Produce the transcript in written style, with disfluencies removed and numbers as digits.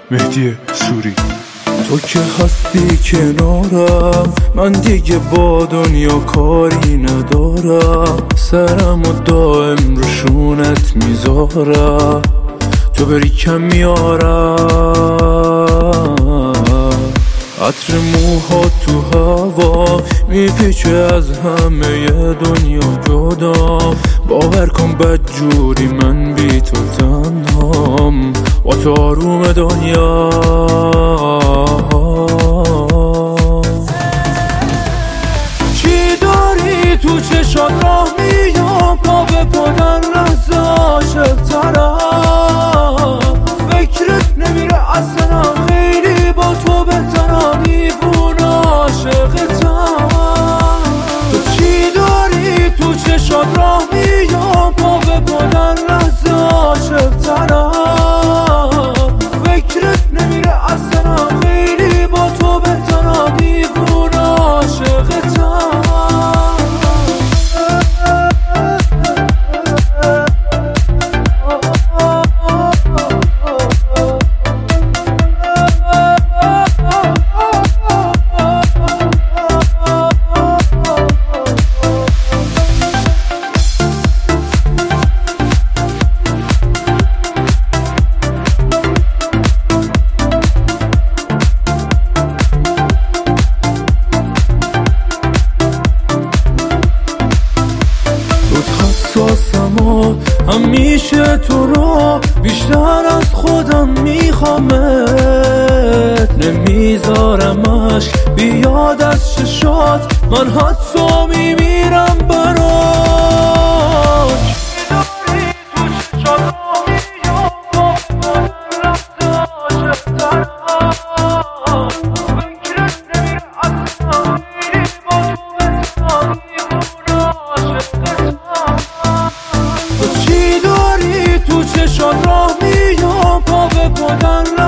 مهدی سوری. تو که هستی کنارم، من دیگه با دنیا کاری ندارم. سرمو دائم رو شونت میذارم، تو بری کم میارم. عطر موها تو هوا میپیچه از همه دنیا جدام. باور کن بدجوری من بی تو تنهام، با تو آروم دنیا. چی داری تو چشات راه میام، پا به پادن لحظه عاشق‌ترم. فکرت نمیره اصلا خیلی با تو بهترم، دیوونه عاشقتم. تو چی داری تو چشات راه میام، پا به پادن لحظه عاشق‌ترم. فکرت نمیره اصلا خیلی با تو بهترم، دیوونه عاشقتم. همیشه تو رو بیشتر از خودم میخوامت، نمیذارمش بیاد از چشات، من حتی میمیرم براش. چی داری تو چشات راه میام، پا به پادن